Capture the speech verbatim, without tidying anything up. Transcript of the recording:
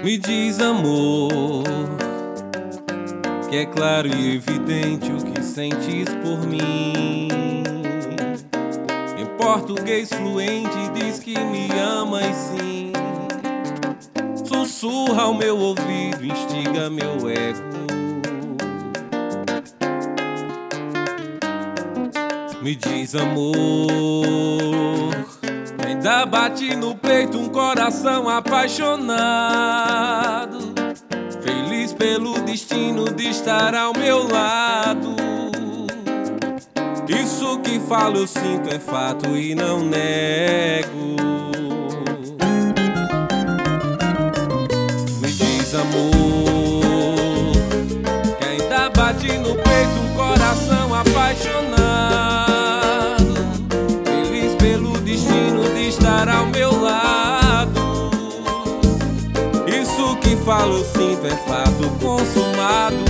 Me diz, amor, que é claro e evidente o que sentes por mim. Em português fluente diz que me amas sim. Sussurra ao meu ouvido, instiga meu ego. Me diz, amor, ainda bate no peito um coração apaixonado, feliz pelo destino de estar ao meu lado. Isso que falo eu sinto é fato e não nego. Me diz, amor, que ainda bate no peito um coração apaixonado, estar ao meu lado. Isso que falo eu sinto é fato consumado.